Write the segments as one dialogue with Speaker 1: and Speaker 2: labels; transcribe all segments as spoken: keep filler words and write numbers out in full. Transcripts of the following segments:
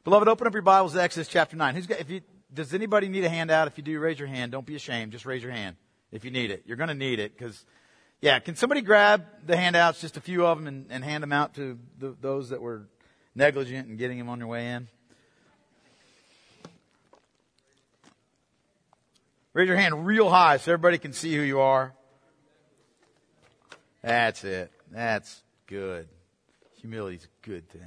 Speaker 1: Beloved, open up your Bibles to Exodus chapter nine. Who's got, if you, does anybody need a handout? If you do, raise your hand. Don't be ashamed. Just raise your hand if you need it. You're going to need it because, yeah, can somebody grab the handouts, just a few of them, and, and hand them out to the, those that were negligent in getting them on their way in? Raise your hand real high so everybody can see who you are. That's it. That's good. Humility's a good thing.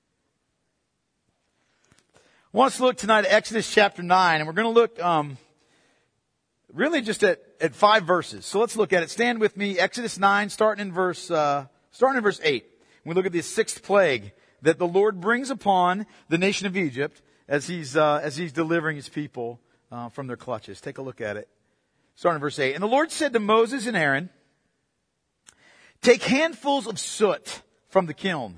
Speaker 1: I want us to look tonight at Exodus chapter nine, and we're going to look um, really just at, at five verses. So let's look at it. Stand with me. Exodus nine, starting in verse uh, starting in verse eight. We look at the sixth plague that the Lord brings upon the nation of Egypt as He's uh, as He's delivering His people uh, from their clutches. Take a look at it. Starting in verse eight. And the Lord said to Moses and Aaron, "Take handfuls of soot from the kiln,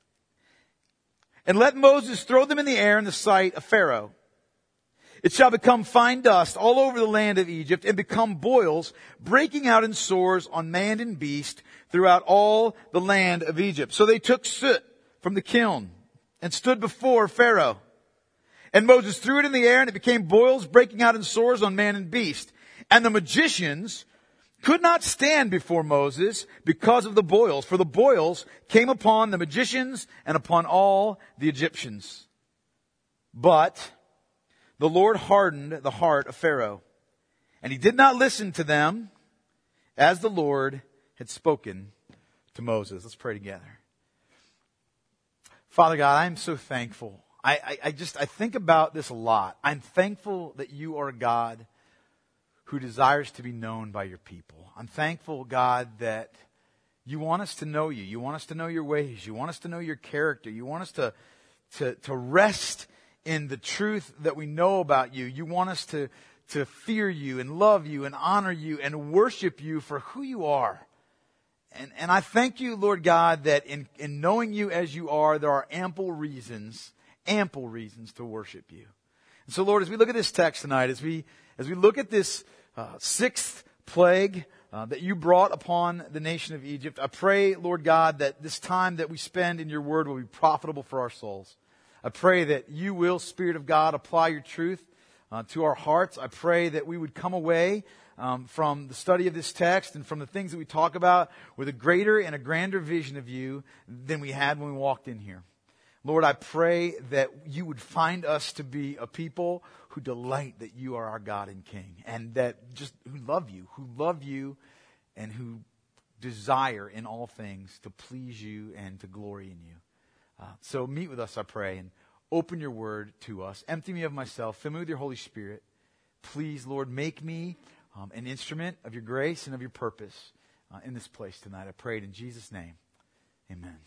Speaker 1: and let Moses throw them in the air in the sight of Pharaoh. It shall become fine dust all over the land of Egypt and become boils, breaking out in sores on man and beast throughout all the land of Egypt." So they took soot from the kiln and stood before Pharaoh. And Moses threw it in the air, and it became boils, breaking out in sores on man and beast. And the magicians could not stand before Moses because of the boils, for the boils came upon the magicians and upon all the Egyptians. But the Lord hardened the heart of Pharaoh, and he did not listen to them as the Lord had spoken to Moses. Let's pray together. Father God, I am so thankful. I, I, I just, I think about this a lot. I'm thankful that you are a God who desires to be known by your people. I'm thankful, God, that you want us to know you. You want us to know your ways. You want us to know your character. You want us to, to, to rest in the truth that we know about you. You want us to, to fear you and love you and honor you and worship you for who you are. And, and I thank you, Lord God, that in, in knowing you as you are, there are ample reasons, ample reasons to worship you. And so, Lord, as we look at this text tonight, as we, as we look at this Uh, sixth plague uh, that you brought upon the nation of Egypt, I pray, Lord God, that this time that we spend in your word will be profitable for our souls. I pray that you will, Spirit of God, apply your truth uh, to our hearts. I pray that we would come away um, from the study of this text and from the things that we talk about with a greater and a grander vision of you than we had when we walked in here. Lord, I pray that you would find us to be a people who delight that you are our God and King, and that just who love you, who love you, and who desire in all things to please you and to glory in you. Uh, so meet with us, I pray, and open your word to us. Empty me of myself. Fill me with your Holy Spirit. Please, Lord, make me um, an instrument of your grace and of your purpose uh, in this place tonight. I pray it in Jesus' name. Amen.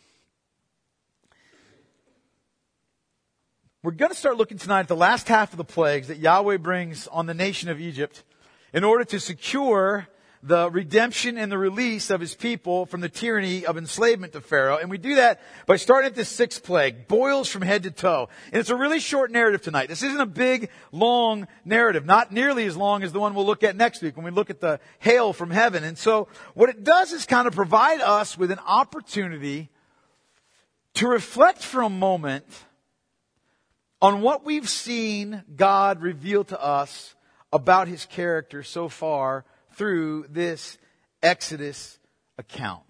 Speaker 1: We're going to start looking tonight at the last half of the plagues that Yahweh brings on the nation of Egypt in order to secure the redemption and the release of his people from the tyranny of enslavement to Pharaoh. And we do that by starting at this sixth plague, boils from head to toe. And it's a really short narrative tonight. This isn't a big, long narrative, not nearly as long as the one we'll look at next week when we look at the hail from heaven. And so what it does is kind of provide us with an opportunity to reflect for a moment on what we've seen God reveal to us about his character so far through this Exodus account.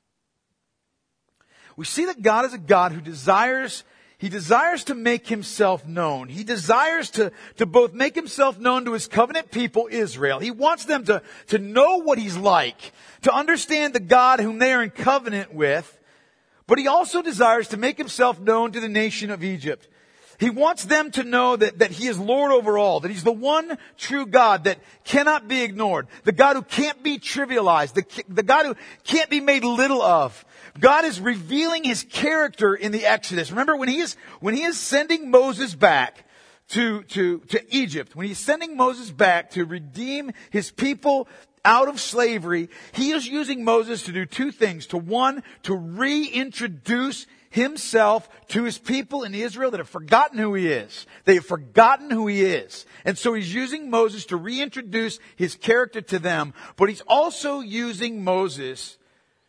Speaker 1: We see that God is a God who desires, he desires to make himself known. He desires to, to both make himself known to his covenant people, Israel. He wants them to, to know what he's like, to understand the God whom they are in covenant with, but he also desires to make himself known to the nation of Egypt. He wants them to know that, that he is Lord over all, that he's the one true God that cannot be ignored, the God who can't be trivialized, the, the God who can't be made little of. God is revealing his character in the Exodus. Remember, when he is, when he is sending Moses back to, to, to Egypt, when he's sending Moses back to redeem his people out of slavery, he is using Moses to do two things. To one, to reintroduce himself to his people in Israel that have forgotten who he is. They have forgotten who he is. And so he's using Moses to reintroduce his character to them, but he's also using Moses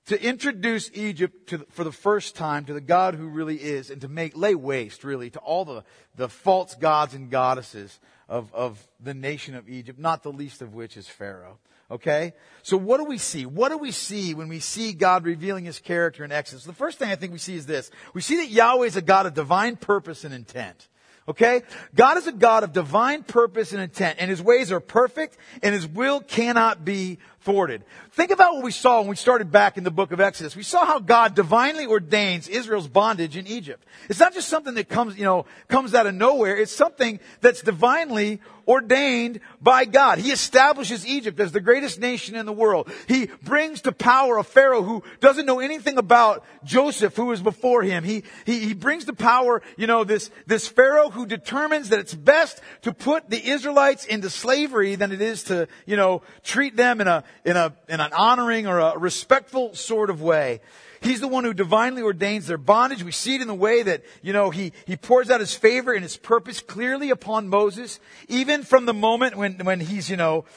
Speaker 1: to introduce Egypt to, for the first time to the God who really is, and to make lay waste, really, to all the, the false gods and goddesses of, of the nation of Egypt, not the least of which is Pharaoh. Okay? So what do we see? What do we see when we see God revealing His character in Exodus? The first thing I think we see is this. We see that Yahweh is a God of divine purpose and intent. Okay? God is a God of divine purpose and intent, and His ways are perfect, and His will cannot be thwarted. Think about what we saw when we started back in the book of Exodus. We saw how God divinely ordains Israel's bondage in Egypt. It's not just something that comes, you know, comes out of nowhere. It's something that's divinely ordained by God. He establishes Egypt as the greatest nation in the world. He brings to power a Pharaoh who doesn't know anything about Joseph, who was before him. He, he, he brings to power, you know, this, this Pharaoh who determines that it's best to put the Israelites into slavery than it is to, you know, treat them in a, in a, in an honoring or a respectful sort of way. He's the one who divinely ordains their bondage. We see it in the way that, you know, he, he pours out His favor and His purpose clearly upon Moses, even from the moment when, when he's, you know,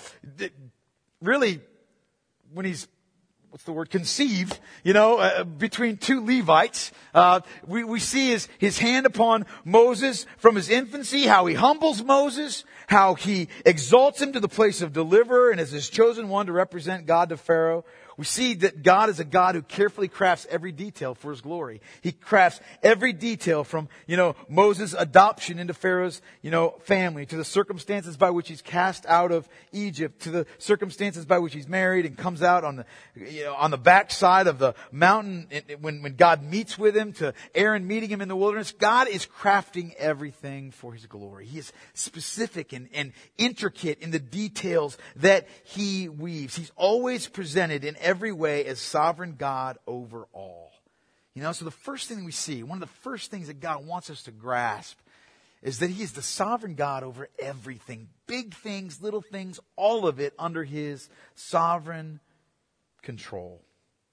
Speaker 1: really, when he's, what's the word, conceived, you know, uh, between two Levites. Uh, we, we see his, his hand upon Moses from his infancy, how He humbles Moses, how He exalts him to the place of deliverer and as His chosen one to represent God to Pharaoh. We see that God is a God who carefully crafts every detail for His glory. He crafts every detail from, you know, Moses' adoption into Pharaoh's, you know, family, to the circumstances by which he's cast out of Egypt, to the circumstances by which he's married and comes out on the, you know, on the backside of the mountain when, when God meets with him, to Aaron meeting him in the wilderness. God is crafting everything for His glory. He is specific and, and intricate in the details that He weaves. He's always presented in every way as sovereign God over all. You know, so the first thing we see, one of the first things that God wants us to grasp, is that He is the sovereign God over everything. Big things, little things, all of it under His sovereign control.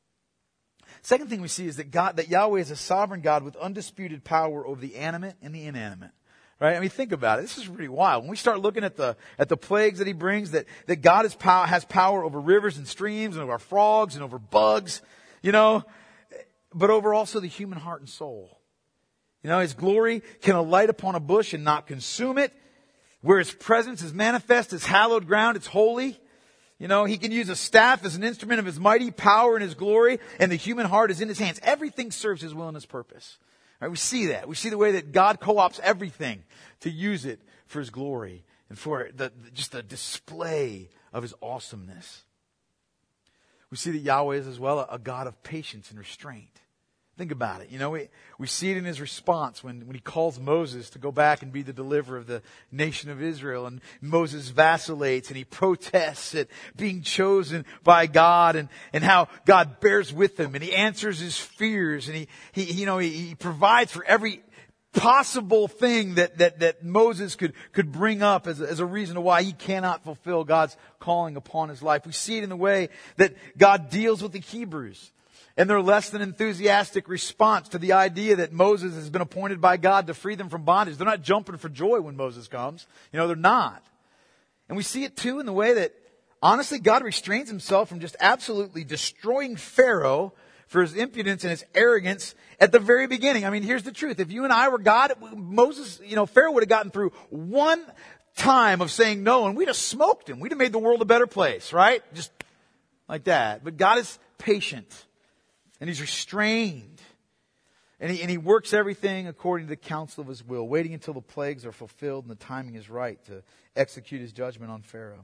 Speaker 1: Second thing we see is that God, that Yahweh is a sovereign God with undisputed power over the animate and the inanimate. Right? I mean, think about it. This is really wild. When we start looking at the, at the plagues that He brings, that, that God is power, has power over rivers and streams and over frogs and over bugs, you know, but over also the human heart and soul. You know, His glory can alight upon a bush and not consume it. Where His presence is manifest, it's hallowed ground, it's holy. You know, He can use a staff as an instrument of His mighty power and His glory, and the human heart is in His hands. Everything serves His will and His purpose. Right, we see that. We see the way that God co-opts everything to use it for His glory and for the, just the display of His awesomeness. We see that Yahweh is as well a, a God of patience and restraint. Think about it. You know, we, we see it in His response when, when He calls Moses to go back and be the deliverer of the nation of Israel. And Moses vacillates and he protests at being chosen by God, and, and how God bears with him and He answers his fears, and he, he you know, he, he provides for every possible thing that, that, that Moses could, could bring up as a, as a reason why he cannot fulfill God's calling upon his life. We see it in the way that God deals with the Hebrews and their less than enthusiastic response to the idea that Moses has been appointed by God to free them from bondage. They're not jumping for joy when Moses comes. You know, they're not. And we see it too in the way that, honestly, God restrains Himself from just absolutely destroying Pharaoh for his impudence and his arrogance at the very beginning. I mean, here's the truth. If you and I were God, Moses, you know, Pharaoh would have gotten through one time of saying no, and we'd have smoked him. We'd have made the world a better place, right? Just like that. But God is patient. And He's restrained. And he, and he works everything according to the counsel of His will, waiting until the plagues are fulfilled and the timing is right to execute His judgment on Pharaoh.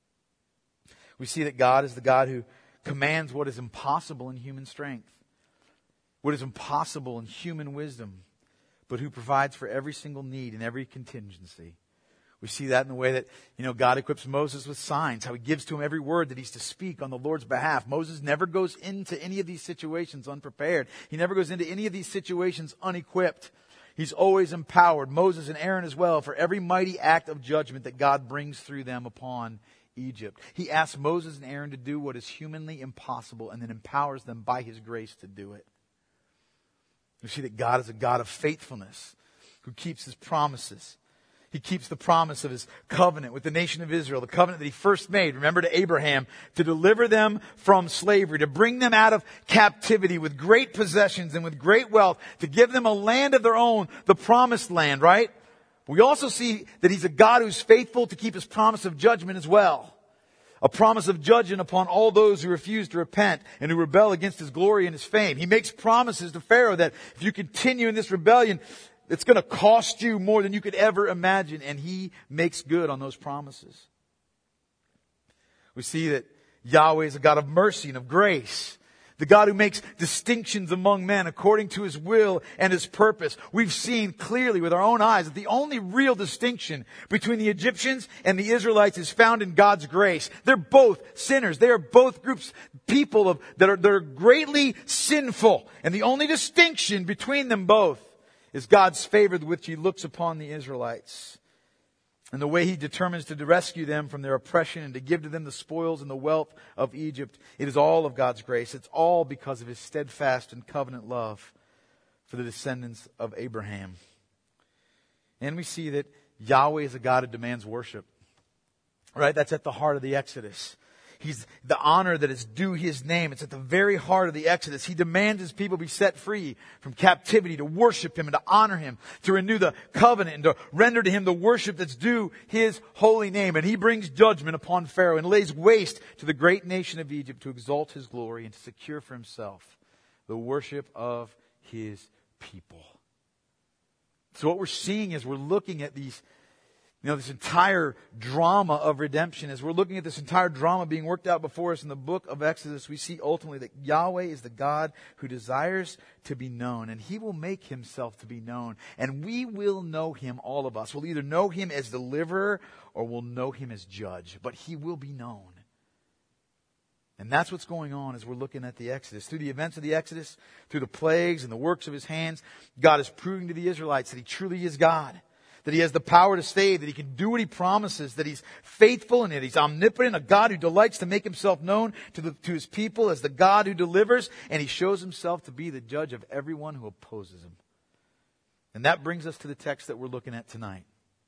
Speaker 1: We see that God is the God who commands what is impossible in human strength, what is impossible in human wisdom, but who provides for every single need and every contingency. We see that in the way that, you know, God equips Moses with signs, how He gives to him every word that he's to speak on the Lord's behalf. Moses never goes into any of these situations unprepared. He never goes into any of these situations unequipped. He's always empowered, Moses and Aaron as well, for every mighty act of judgment that God brings through them upon Egypt. He asks Moses and Aaron to do what is humanly impossible and then empowers them by His grace to do it. We see that God is a God of faithfulness who keeps His promises. He keeps the promise of his covenant with the nation of Israel, the covenant that he first made, remember, to Abraham, to deliver them from slavery, to bring them out of captivity with great possessions and with great wealth, to give them a land of their own, the promised land, right? We also see that he's a God who's faithful to keep his promise of judgment as well. A promise of judgment upon all those who refuse to repent and who rebel against his glory and his fame. He makes promises to Pharaoh that if you continue in this rebellion, it's going to cost you more than you could ever imagine. And he makes good on those promises. We see that Yahweh is a God of mercy and of grace. The God who makes distinctions among men according to his will and his purpose. We've seen clearly with our own eyes that the only real distinction between the Egyptians and the Israelites is found in God's grace. They're both sinners. They are both groups, people of, that are, that are greatly sinful. And the only distinction between them both is God's favor with which he looks upon the Israelites. And the way he determines to rescue them from their oppression and to give to them the spoils and the wealth of Egypt. It is all of God's grace. It's all because of his steadfast and covenant love for the descendants of Abraham. And we see that Yahweh is a God who demands worship. Right? That's at the heart of the Exodus. He's the honor that is due his name. It's at the very heart of the Exodus. He demands his people be set free from captivity to worship him and to honor him, to renew the covenant and to render to him the worship that's due his holy name. And he brings judgment upon Pharaoh and lays waste to the great nation of Egypt to exalt his glory and to secure for himself the worship of his people. So what we're seeing is we're looking at these You know, this entire drama of redemption, as we're looking at this entire drama being worked out before us in the book of Exodus, we see ultimately that Yahweh is the God who desires to be known, and he will make himself to be known. And we will know him, all of us. We'll either know him as deliverer or we'll know him as judge, but he will be known. And that's what's going on as we're looking at the Exodus. Through the events of the Exodus, through the plagues and the works of his hands, God is proving to the Israelites that he truly is God. That he has the power to save, that he can do what he promises, that he's faithful and that he's omnipotent, a God who delights to make himself known to, the, to his people as the God who delivers, and he shows himself to be the judge of everyone who opposes him. And that brings us to the text that we're looking at tonight.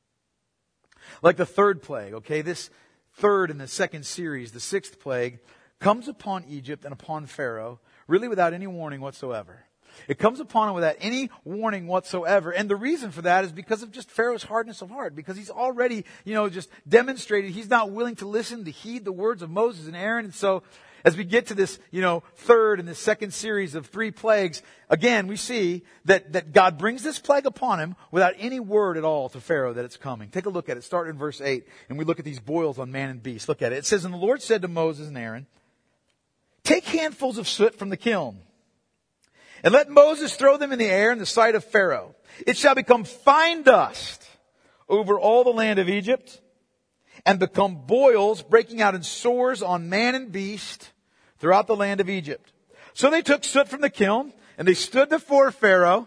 Speaker 1: Like the third plague, okay, this third in the second series, the sixth plague, comes upon Egypt and upon Pharaoh, really without any warning whatsoever. It comes upon him without any warning whatsoever. And the reason for that is because of just Pharaoh's hardness of heart. Because he's already, you know, just demonstrated he's not willing to listen, to heed the words of Moses and Aaron. And so as we get to this, you know, third and this second series of three plagues, again, we see that, that God brings this plague upon him without any word at all to Pharaoh that it's coming. Take a look at it. Start in verse eight. And we look at these boils on man and beast. Look at it. It says, "And the Lord said to Moses and Aaron, take handfuls of soot from the kiln, and let Moses throw them in the air in the sight of Pharaoh. It shall become fine dust over all the land of Egypt and become boils breaking out in sores on man and beast throughout the land of Egypt." So they took soot from the kiln and they stood before Pharaoh.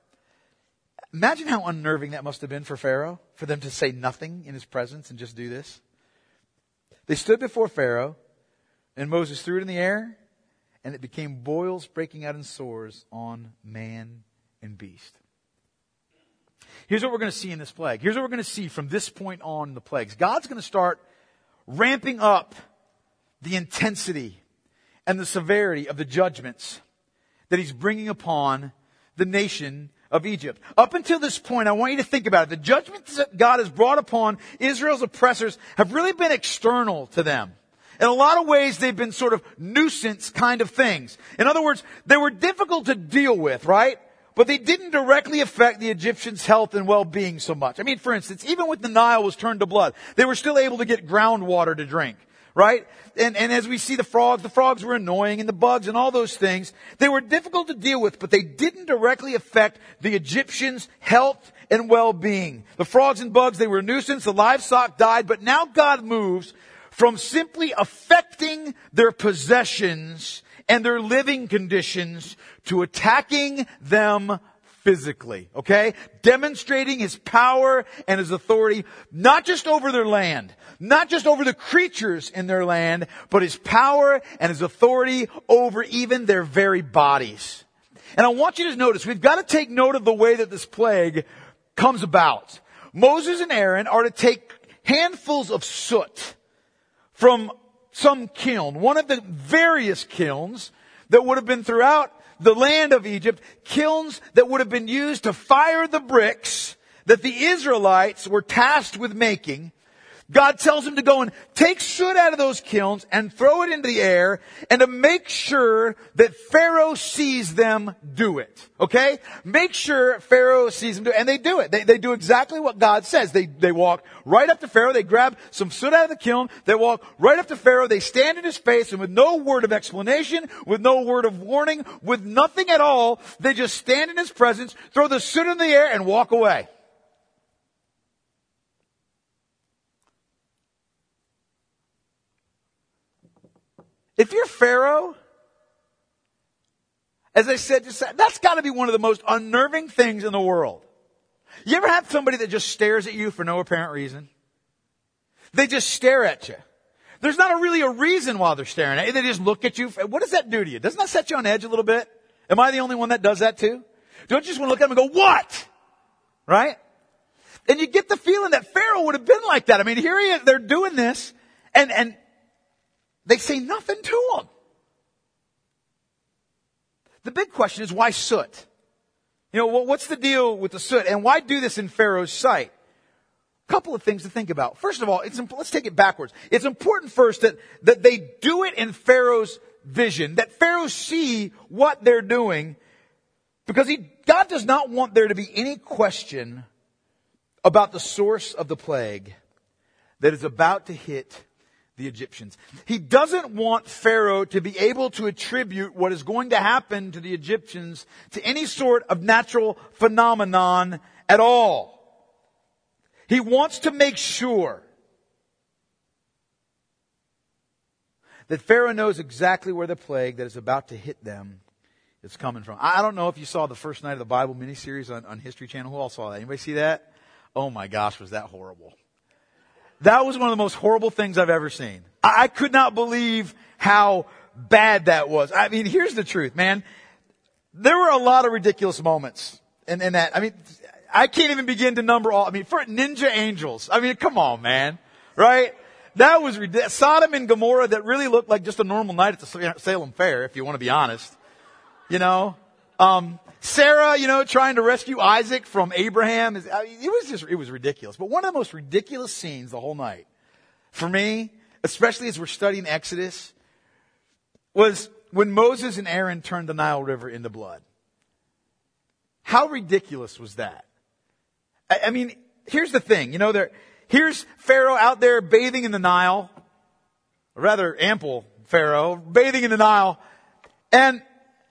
Speaker 1: Imagine how unnerving that must have been for Pharaoh, for them to say nothing in his presence and just do this. They stood before Pharaoh and Moses threw it in the air, and it became boils breaking out in sores on man and beast. Here's what we're going to see in this plague. Here's what we're going to see from this point on in the plagues. God's going to start ramping up the intensity and the severity of the judgments that he's bringing upon the nation of Egypt. Up until this point, I want you to think about it. The judgments that God has brought upon Israel's oppressors have really been external to them. In a lot of ways, they've been sort of nuisance kind of things. In other words, they were difficult to deal with, right? But they didn't directly affect the Egyptians' health and well-being so much. I mean, for instance, even when the Nile was turned to blood, they were still able to get groundwater to drink, right? And, and as we see the frogs, the frogs were annoying and the bugs and all those things. They were difficult to deal with, but they didn't directly affect the Egyptians' health and well-being. The frogs and bugs, they were a nuisance. The livestock died, but now God moves from simply affecting their possessions and their living conditions to attacking them physically, okay? Demonstrating his power and his authority, not just over their land, not just over the creatures in their land, but his power and his authority over even their very bodies. And I want you to notice, we've got to take note of the way that this plague comes about. Moses and Aaron are to take handfuls of soot from some kiln, one of the various kilns that would have been throughout the land of Egypt, kilns that would have been used to fire the bricks that the Israelites were tasked with making. God tells him to go and take soot out of those kilns and throw it into the air, and to make sure that Pharaoh sees them do it. Okay? Make sure Pharaoh sees them do it. And they do it. They, they do exactly what God says. They, they walk right up to Pharaoh. They grab some soot out of the kiln. They walk right up to Pharaoh. They stand in his face, and with no word of explanation, with no word of warning, with nothing at all, they just stand in his presence, throw the soot in the air, and walk away. If you're Pharaoh, as I said, just that's got to be one of the most unnerving things in the world. You ever have somebody that just stares at you for no apparent reason? They just stare at you. There's not a really a reason why they're staring at you. They just look at you. What does that do to you? Doesn't that set you on edge a little bit? Am I the only one that does that too? Don't you just want to look at them and go, what? Right? And you get the feeling that Pharaoh would have been like that. I mean, here he is, they're doing this, and, and, they say nothing to him. The big question is, why soot? You know, what's the deal with the soot? And why do this in Pharaoh's sight? A couple of things to think about. First of all, it's, let's take it backwards. It's important first that, that they do it in Pharaoh's vision, that Pharaoh see what they're doing, because he, God does not want there to be any question about the source of the plague that is about to hit the Egyptians. He doesn't want Pharaoh to be able to attribute what is going to happen to the Egyptians to any sort of natural phenomenon at all. He wants to make sure that Pharaoh knows exactly where the plague that is about to hit them is coming from. I don't know if you saw the First Night of the Bible miniseries on, on History Channel. Who all saw that? Anybody see that? Oh my gosh, was that horrible. That was one of the most horrible things I've ever seen. I could not believe how bad that was. I mean, here's the truth, man. There were a lot of ridiculous moments in, in that. I mean, I can't even begin to number all. I mean, for Ninja Angels. I mean, come on, man. Right? That was ridiculous. Sodom and Gomorrah, that really looked like just a normal night at the Salem Fair, if you want to be honest. You know? Um, Sarah, you know, trying to rescue Isaac from Abraham. Is, I mean, it was just, it was ridiculous. But one of the most ridiculous scenes the whole night, for me, especially as we're studying Exodus, was when Moses and Aaron turned the Nile River into blood. How ridiculous was that? I, I mean, here's the thing, you know, there, here's Pharaoh out there bathing in the Nile, or rather ample Pharaoh, bathing in the Nile, and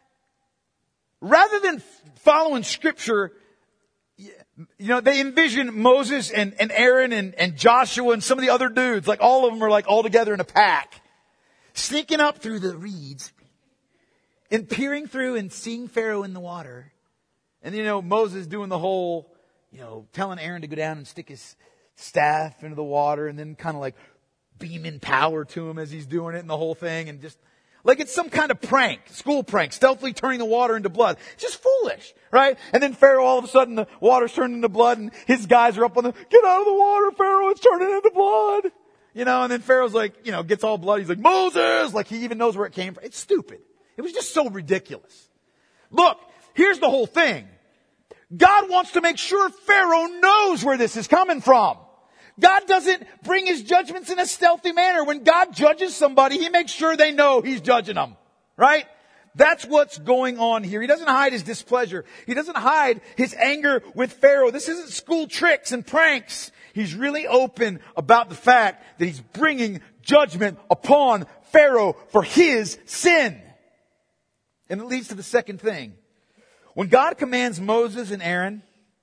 Speaker 1: rather than following Scripture, you know, they envision Moses and, and Aaron and, and Joshua and some of the other dudes, like all of them are like all together in a pack, sneaking up through the reeds and peering through and seeing Pharaoh in the water. And, you know, Moses doing the whole, you know, telling Aaron to go down and stick his staff into the water, and then kind of like beaming power to him as he's doing it and the whole thing, and just like it's some kind of prank, school prank, stealthily turning the water into blood. It's just foolish, right? And then Pharaoh, all of a sudden, the water's turning into blood, and his guys are up on the, get out of the water, Pharaoh, it's turning into blood. You know, and then Pharaoh's like, you know, gets all bloody. He's like, Moses! Like he even knows where it came from. It's stupid. It was just so ridiculous. Look, here's the whole thing. God wants to make sure Pharaoh knows where this is coming from. God doesn't bring His judgments in a stealthy manner. When God judges somebody, He makes sure they know He's judging them. Right? That's what's going on here. He doesn't hide His displeasure. He doesn't hide His anger with Pharaoh. This isn't school tricks and pranks. He's really open about the fact that He's bringing judgment upon Pharaoh for his sin. And it leads to the second thing. When God commands Moses and Aaron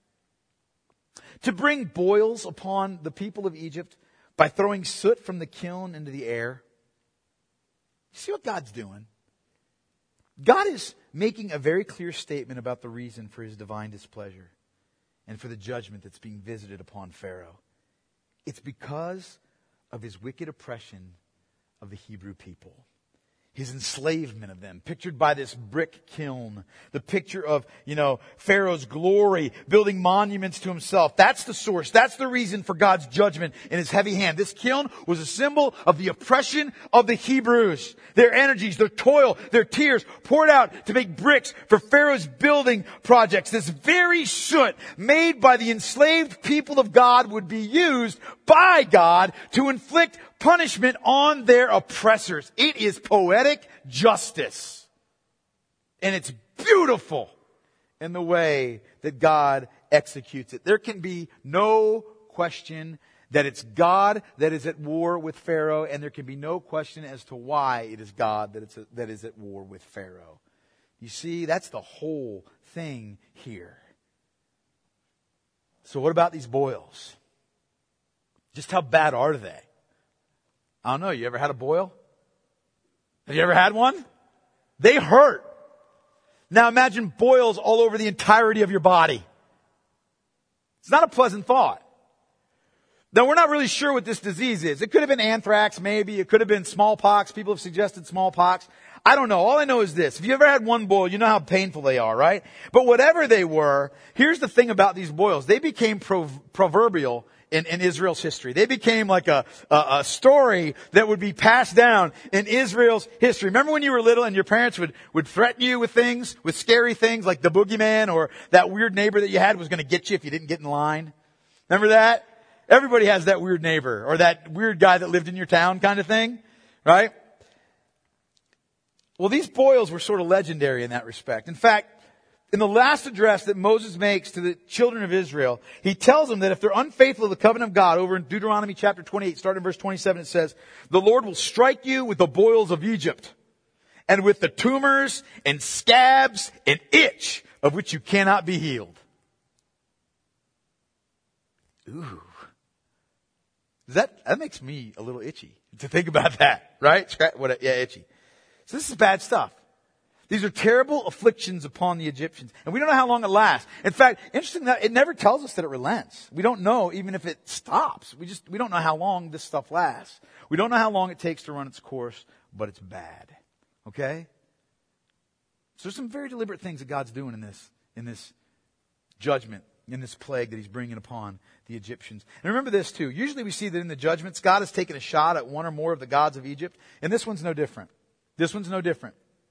Speaker 1: to bring boils upon the people of Egypt by throwing soot from the kiln into the air, you see what God's doing? God is making a very clear statement about the reason for His divine displeasure and for the judgment that's being visited upon Pharaoh. It's because of his wicked oppression of the Hebrew people. his enslavement of them, pictured by this brick kiln. The picture of, you know, Pharaoh's glory, building monuments to himself. That's the source. That's the reason for God's judgment in his heavy hand. This kiln was a symbol of the oppression of the Hebrews. Their energies, their toil, their tears poured out to make bricks for Pharaoh's building projects. This very soot made by the enslaved people of God would be used by God to inflict punishment on their oppressors. It is poetic justice. And it's beautiful in the way that God executes it. There can be no question that it's God that is at war with Pharaoh, and there can be no question as to why it is God that, it's a, that is at war with Pharaoh. You see, that's the whole thing here. So what about these boils? Just how bad are they? I don't know. You ever had a boil? Have you ever had one? They hurt. Now imagine boils all over the entirety of your body. It's not a pleasant thought. Now we're not really sure what this disease is. It could have been anthrax, maybe. It could have been smallpox. People have suggested smallpox. I don't know. All I know is this. If you ever had one boil, you know how painful they are, right? But whatever they were, here's the thing about these boils. They became prov- proverbial In, in Israel's history. They became like a, a, a story that would be passed down in Israel's history. Remember when you were little and your parents would, would threaten you with things, with scary things like the boogeyman or that weird neighbor that you had was going to get you if you didn't get in line? Remember that? Everybody has that weird neighbor or that weird guy that lived in your town kind of thing, right? Well, these boils were sort of legendary in that respect. In fact, in the last address that Moses makes to the children of Israel, he tells them that if they're unfaithful to the covenant of God, over in Deuteronomy chapter twenty-eight, starting in verse twenty-seven, it says, the Lord will strike you with the boils of Egypt and with the tumors and scabs and itch of which you cannot be healed. Ooh. That, that makes me a little itchy to think about that, right? What, yeah, itchy. So this is bad stuff. These are terrible afflictions upon the Egyptians. And we don't know how long it lasts. In fact, interesting that it never tells us that it relents. We don't know even if it stops. We just, we don't know how long this stuff lasts. We don't know how long it takes to run its course, but it's bad. Okay? So there's some very deliberate things that God's doing in this, in this judgment, in this plague that he's bringing upon the Egyptians. And remember this too. Usually we see that in the judgments, God has taken a shot at one or more of the gods of Egypt. And this one's no different. This one's no different.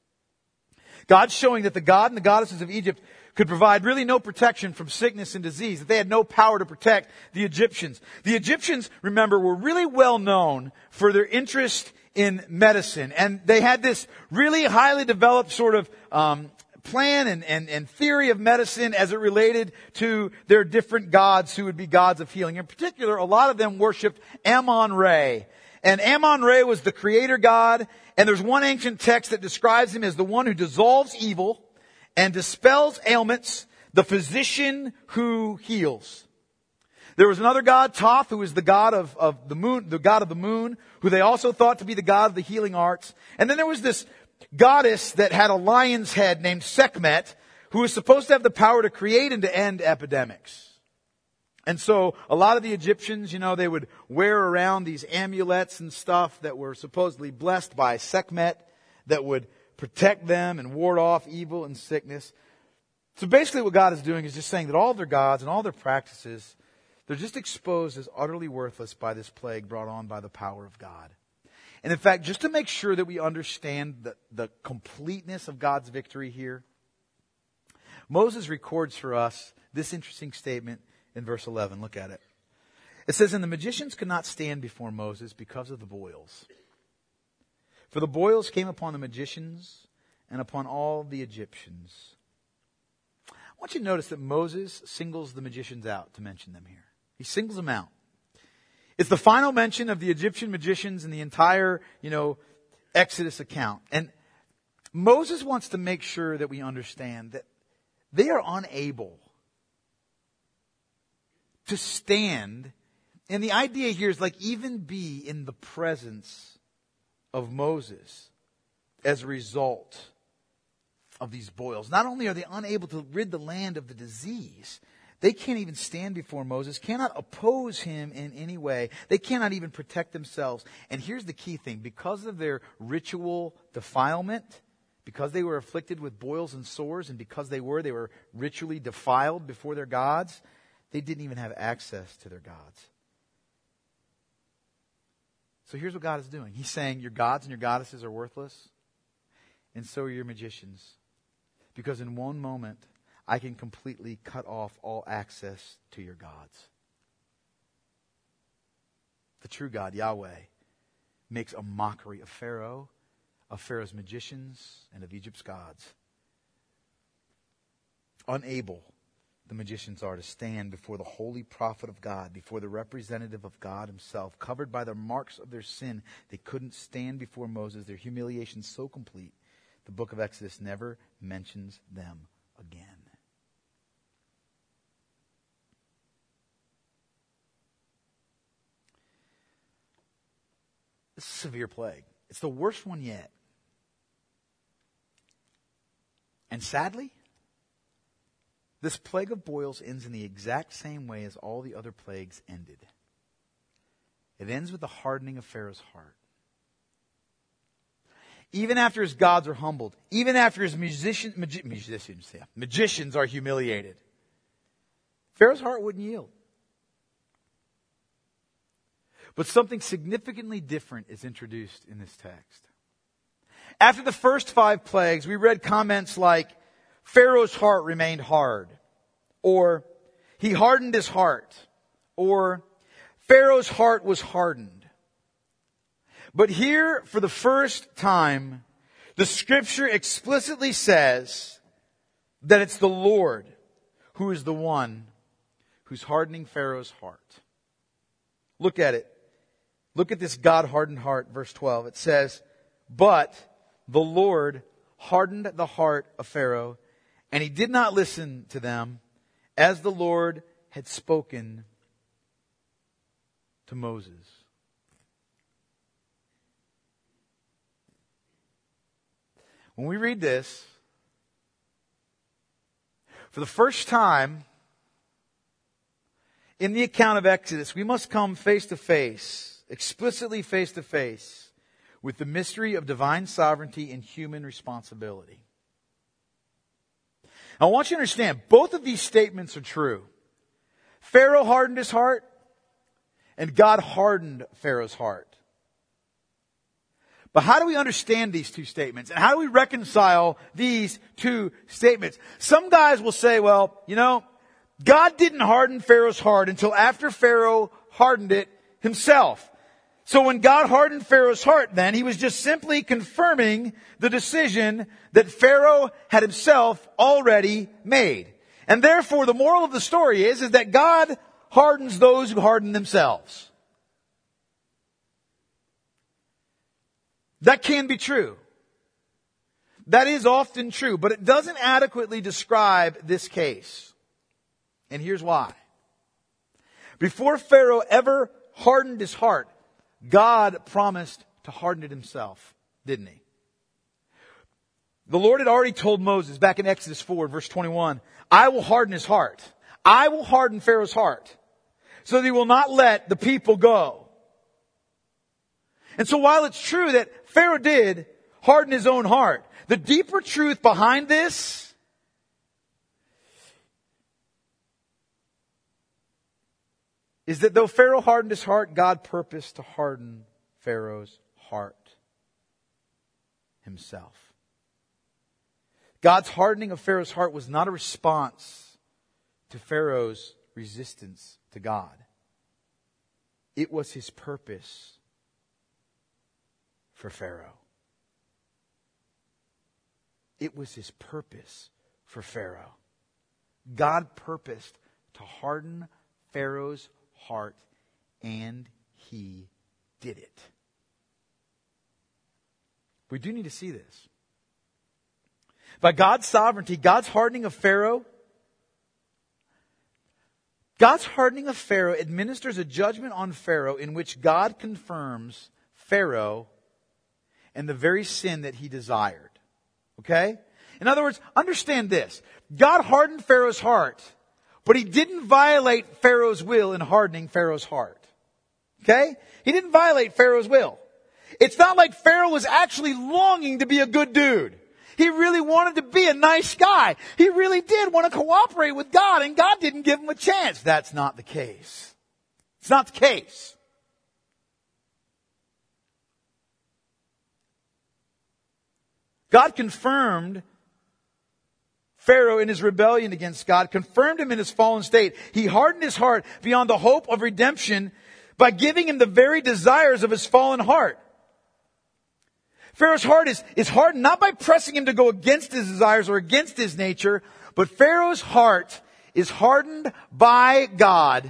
Speaker 1: God's showing that the god and the goddesses of Egypt could provide really no protection from sickness and disease, that they had no power to protect the Egyptians. The Egyptians, remember, were really well known for their interest in medicine. And they had this really highly developed sort of um, plan and, and, and theory of medicine as it related to their different gods who would be gods of healing. In particular, a lot of them worshipped Ammon-Re. And Ammon-Re was the creator god. And there's one ancient text that describes him as the one who dissolves evil and dispels ailments, the physician who heals. There was another god, Thoth, who was the god of, of the moon, the god of the moon, who they also thought to be the god of the healing arts. And then there was this goddess that had a lion's head named Sekhmet, who was supposed to have the power to create and to end epidemics. And so a lot of the Egyptians, you know, they would wear around these amulets and stuff that were supposedly blessed by Sekhmet that would protect them and ward off evil and sickness. So basically what God is doing is just saying that all their gods and all their practices, they're just exposed as utterly worthless by this plague brought on by the power of God. And in fact, just to make sure that we understand the, the completeness of God's victory here, Moses records for us this interesting statement in verse eleven. Look at it. It says, and the magicians could not stand before Moses because of the boils. For the boils came upon the magicians and upon all the Egyptians. I want you to notice that Moses singles the magicians out to mention them here. He singles them out. It's the final mention of the Egyptian magicians in the entire, you know, Exodus account. And Moses wants to make sure that we understand that they are unable to stand. And the idea here is like even be in the presence of Moses as a result of these boils. Not only are they unable to rid the land of the disease, They can't even stand before Moses, cannot oppose him in any way. They cannot even protect themselves. And here's the key thing. Because of their ritual defilement, because they were afflicted with boils and sores, and because they were, they were ritually defiled before their gods, they didn't even have access to their gods. So here's what God is doing. He's saying your gods and your goddesses are worthless, and so are your magicians. Because in one moment, I can completely cut off all access to your gods. The true God, Yahweh, makes a mockery of Pharaoh, of Pharaoh's magicians, and of Egypt's gods. Unable, the magicians are to stand before the holy prophet of God, before the representative of God himself, covered by the marks of their sin. They couldn't stand before Moses. Their humiliation so complete, the book of Exodus never mentions them again. This is a severe plague. It's the worst one yet. And sadly, this plague of boils ends in the exact same way as all the other plagues ended. It ends with the hardening of Pharaoh's heart. Even after his gods are humbled, even after his musician, magi- musicians, yeah, magicians are humiliated, Pharaoh's heart wouldn't yield. But something significantly different is introduced in this text. After the first five plagues, we read comments like, Pharaoh's heart remained hard, or he hardened his heart, or Pharaoh's heart was hardened. But here, for the first time, the Scripture explicitly says that it's the Lord who is the one who's hardening Pharaoh's heart. Look at it. Look at this God-hardened heart, verse twelve. It says, but the Lord hardened the heart of Pharaoh, and he did not listen to them, as the Lord had spoken to Moses. When we read this, for the first time in the account of Exodus, we must come face to face, explicitly face to face, with the mystery of divine sovereignty and human responsibility. Now, I want you to understand, both of these statements are true. Pharaoh hardened his heart, and God hardened Pharaoh's heart. But how do we understand these two statements? And how do we reconcile these two statements? Some guys will say, well, you know, God didn't harden Pharaoh's heart until after Pharaoh hardened it himself. So when God hardened Pharaoh's heart, then he was just simply confirming the decision that Pharaoh had himself already made. And therefore, the moral of the story is, is that God hardens those who harden themselves. That can be true. That is often true, but it doesn't adequately describe this case. And here's why. Before Pharaoh ever hardened his heart, God promised to harden it himself, didn't he? The Lord had already told Moses back in Exodus four, verse twenty-one, I will harden his heart. I will harden Pharaoh's heart so that he will not let the people go. And so while it's true that Pharaoh did harden his own heart, the deeper truth behind this is that though Pharaoh hardened his heart, God purposed to harden Pharaoh's heart himself. God's hardening of Pharaoh's heart was not a response to Pharaoh's resistance to God. It was his purpose for Pharaoh. It was his purpose for Pharaoh. God purposed to harden Pharaoh's heart, and he did it. We do need to see this. By God's sovereignty, God's hardening of Pharaoh, God's hardening of Pharaoh administers a judgment on Pharaoh in which God confirms Pharaoh and the very sin that he desired. Okay? In other words, understand this. God hardened Pharaoh's heart But he didn't violate Pharaoh's will in hardening Pharaoh's heart. Okay? He didn't violate Pharaoh's will. It's not like Pharaoh was actually longing to be a good dude. He really wanted to be a nice guy. He really did want to cooperate with God, and God didn't give him a chance. That's not the case. It's not the case. God confirmed Pharaoh in his rebellion against God, confirmed him in his fallen state. He hardened his heart beyond the hope of redemption by giving him the very desires of his fallen heart. Pharaoh's heart is, is hardened not by pressing him to go against his desires or against his nature, but Pharaoh's heart is hardened by God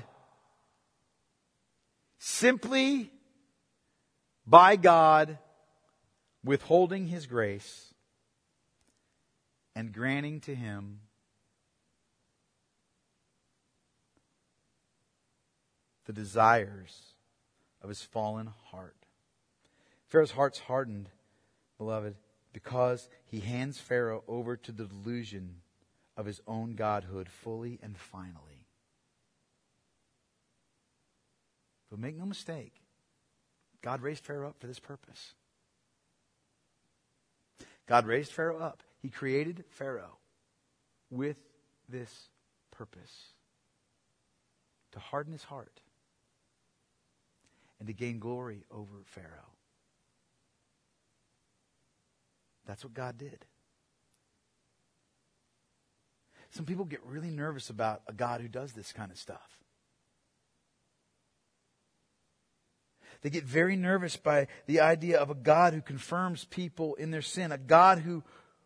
Speaker 1: simply by God withholding his grace and granting to him the desires of his fallen heart. Pharaoh's heart's hardened, beloved, because he hands Pharaoh over to the delusion of his own godhood fully and finally. But make no mistake, God raised Pharaoh up for this purpose. God raised Pharaoh up. He created Pharaoh with this purpose: to harden his heart and to gain glory over Pharaoh. That's what God did. Some people get really nervous about a God who does this kind of stuff. They get very nervous by the idea of a God who confirms people in their sin, a God who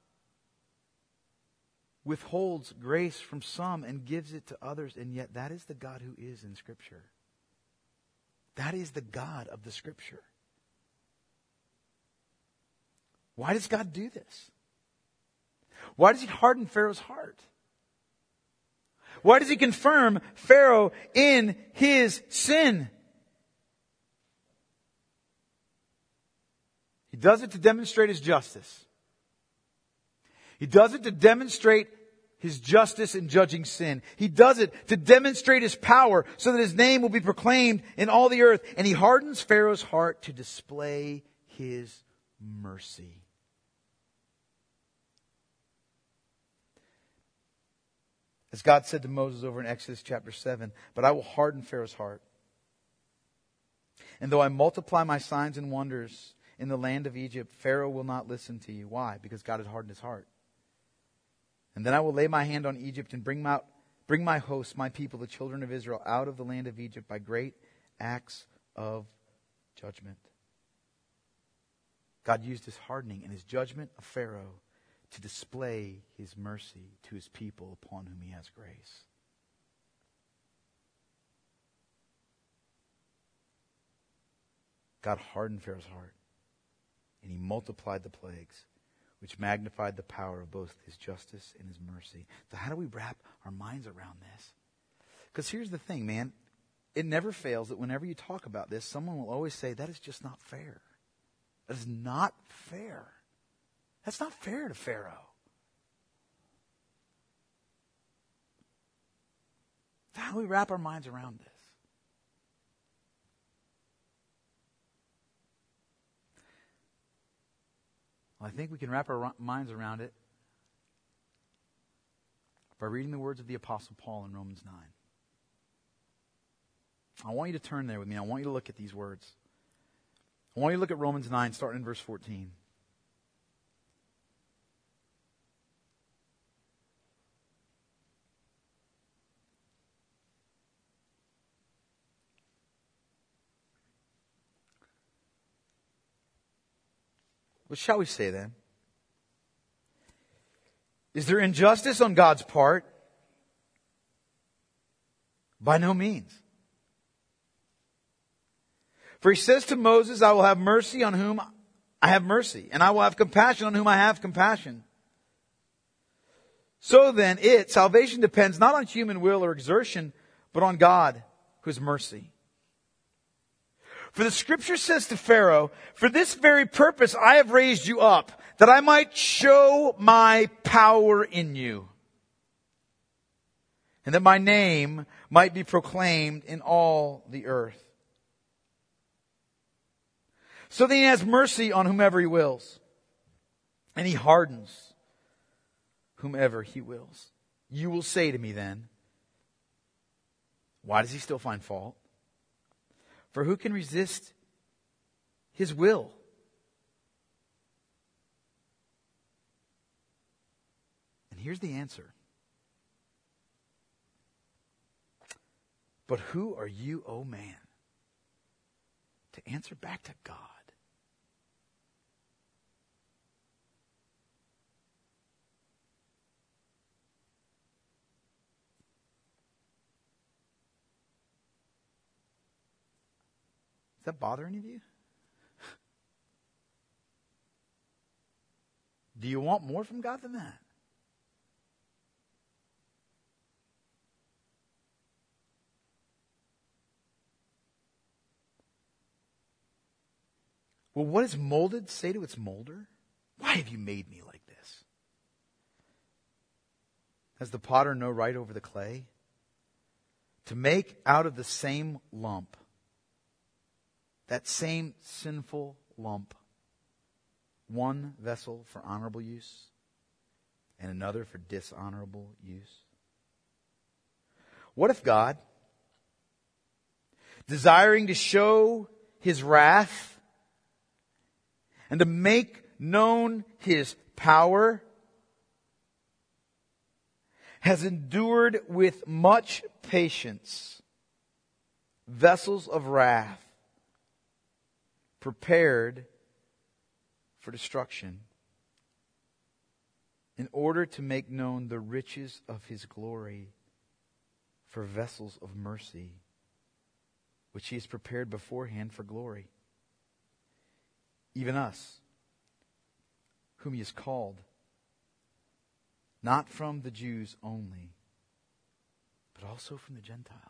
Speaker 1: withholds grace from some and gives it to others, and yet that is the God who is in Scripture. That is the God of the Scripture. Why does God do this? Why does he harden Pharaoh's heart? Why does he confirm Pharaoh in his sin? He does it to demonstrate his justice. He does it to demonstrate his justice in judging sin. He does it to demonstrate his power so that his name will be proclaimed in all the earth. And he hardens Pharaoh's heart to display his mercy. As God said to Moses over in Exodus chapter seven, "But I will harden Pharaoh's heart. And though I multiply my signs and wonders in the land of Egypt, Pharaoh will not listen to you." Why? Because God had hardened his heart. "And then I will lay my hand on Egypt and bring my, bring my host, my people, the children of Israel, out of the land of Egypt by great acts of judgment." God used his hardening and his judgment of Pharaoh to display his mercy to his people upon whom he has grace. God hardened Pharaoh's heart, and he multiplied the plagues, which magnified the power of both his justice and his mercy. So how do we wrap our minds around this? Because here's the thing, man. It never fails that whenever you talk about this, someone will always say, that is just not fair. That is not fair. That's not fair to Pharaoh. How do we wrap our minds around this? Well, I think we can wrap our minds around it by reading the words of the Apostle Paul in Romans nine. I want you to turn there with me. I want you to look at these words. I want you to look at Romans nine, starting in verse fourteen. What shall we say then? Is there injustice on God's part? By no means. For he says to Moses, I will have mercy on whom I have mercy, and I will have compassion on whom I have compassion. So then it, salvation depends not on human will or exertion, but on God, who is mercy. For the Scripture says to Pharaoh, for this very purpose I have raised you up, that I might show my power in you, and that my name might be proclaimed in all the earth. So then he has mercy on whomever he wills, and he hardens whomever he wills. You will say to me then, why does he still find fault? For who can resist his will? And here's the answer. But who are you, O man, to answer back to God? Does that bother any of you? Do you want more from God than that? Well, what does molded say to its molder? Why have you made me like this? Has the potter no right over the clay to make out of the same lump, that same sinful lump, one vessel for honorable use and another for dishonorable use? What if God, desiring to show his wrath and to make known his power, has endured with much patience vessels of wrath prepared for destruction, in order to make known the riches of his glory for vessels of mercy, which he has prepared beforehand for glory? Even us, whom he has called, not from the Jews only, but also from the Gentiles.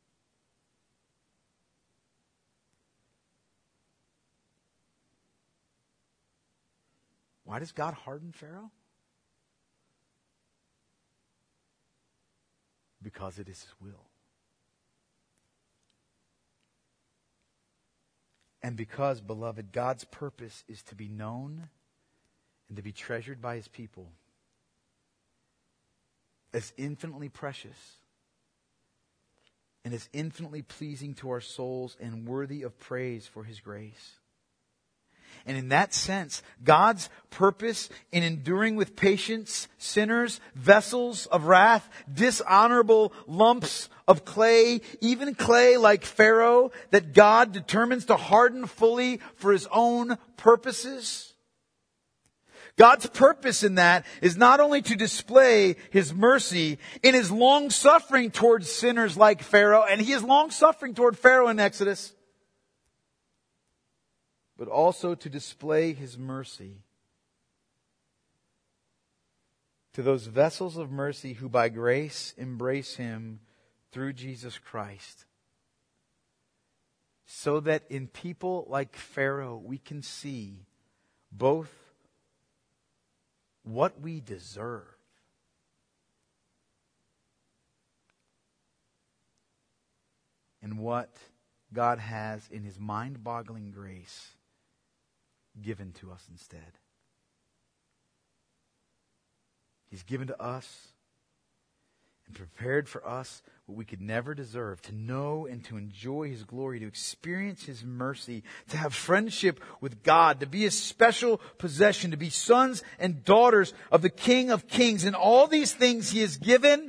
Speaker 1: Why does God harden Pharaoh? Because it is his will. And because, beloved, God's purpose is to be known and to be treasured by his people as infinitely precious and as infinitely pleasing to our souls and worthy of praise for his grace. And in that sense, God's purpose in enduring with patience sinners, vessels of wrath, dishonorable lumps of clay, even clay like Pharaoh, that God determines to harden fully for his own purposes. God's purpose in that is not only to display his mercy in his long suffering towards sinners like Pharaoh, and he is long suffering toward Pharaoh in Exodus, but also to display his mercy to those vessels of mercy who by grace embrace him through Jesus Christ, so that in people like Pharaoh we can see both what we deserve and what God has in his mind-boggling grace given to us instead. He's given to us and prepared for us what we could never deserve, to know and to enjoy his glory, to experience his mercy, to have friendship with God, to be a special possession, to be sons and daughters of the King of Kings. And all these things he has given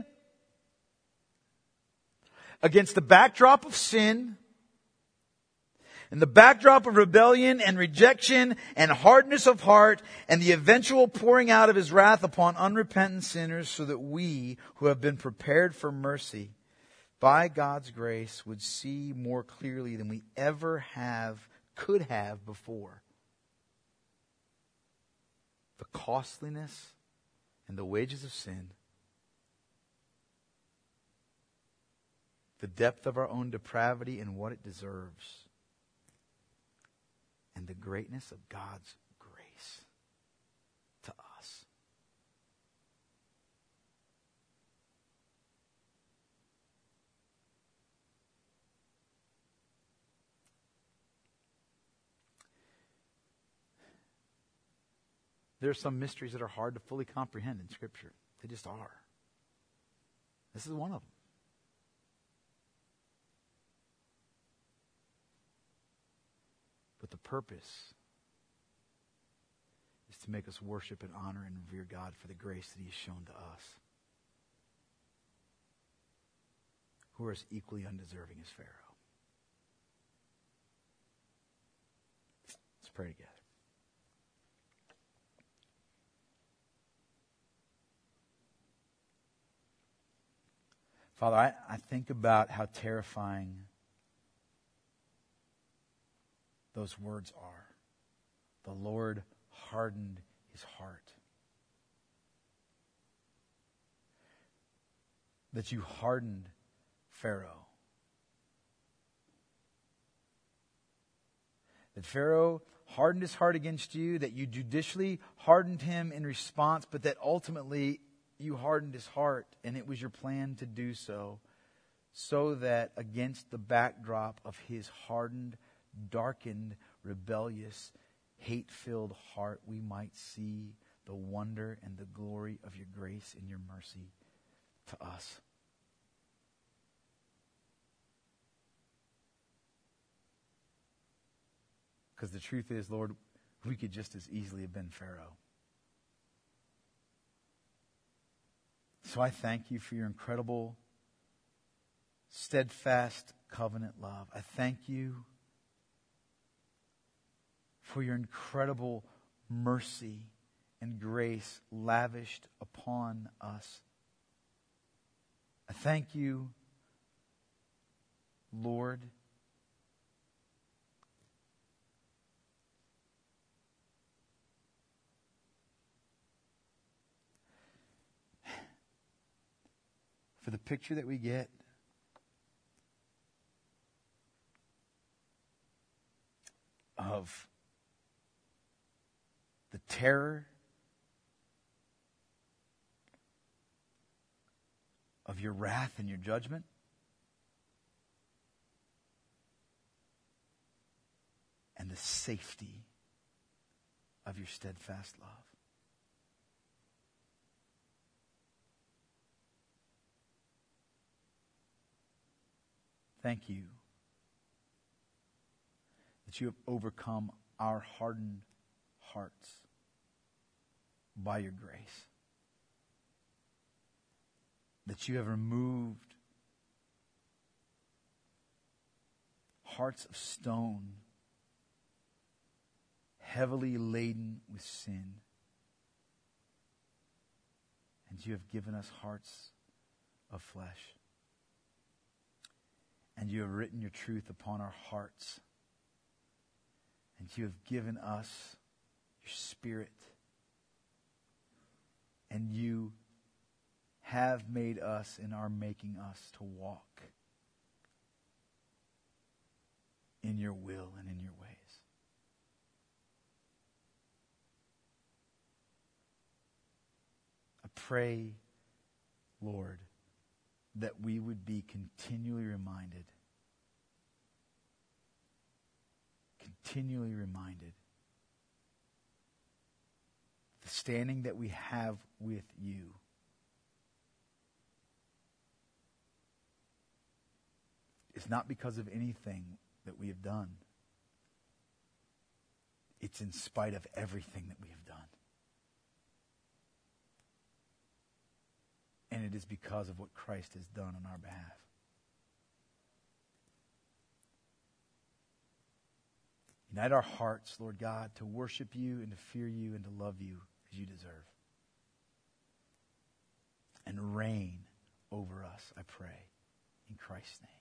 Speaker 1: against the backdrop of sin, and the backdrop of rebellion and rejection and hardness of heart, and the eventual pouring out of his wrath upon unrepentant sinners, so that we who have been prepared for mercy by God's grace would see more clearly than we ever have, could have before, the costliness and the wages of sin, the depth of our own depravity and what it deserves, and the greatness of God's grace to us. There are some mysteries that are hard to fully comprehend in Scripture. They just are. This is one of them. But the purpose is to make us worship and honor and revere God for the grace that He has shown to us, who are as equally undeserving as Pharaoh. Let's pray together. Father, I, I think about how terrifying those words are. The Lord hardened his heart. That you hardened Pharaoh. That Pharaoh hardened his heart against you, that you judicially hardened him in response, but that ultimately you hardened his heart, and it was your plan to do so, so that against the backdrop of his hardened, darkened, rebellious, hate-filled heart, we might see the wonder and the glory of your grace and your mercy to us. Because the truth is, Lord, we could just as easily have been Pharaoh. So I thank you for your incredible, steadfast covenant love. I thank you for your incredible mercy and grace lavished upon us. I thank you, Lord, for the picture that we get of the terror of your wrath and your judgment, and the safety of your steadfast love. Thank you that you have overcome our hardened hearts by your grace. That you have removed hearts of stone, heavily laden with sin. And you have given us hearts of flesh. And you have written your truth upon our hearts. And you have given us your Spirit. And you have made us and are making us to walk in your will and in your ways. I pray, Lord, that we would be continually reminded, continually reminded, the standing that we have with you is not because of anything that we have done. It's in spite of everything that we have done. And it is because of what Christ has done on our behalf. Unite our hearts, Lord God, to worship you and to fear you and to love you as you deserve. And reign over us, I pray, in Christ's name.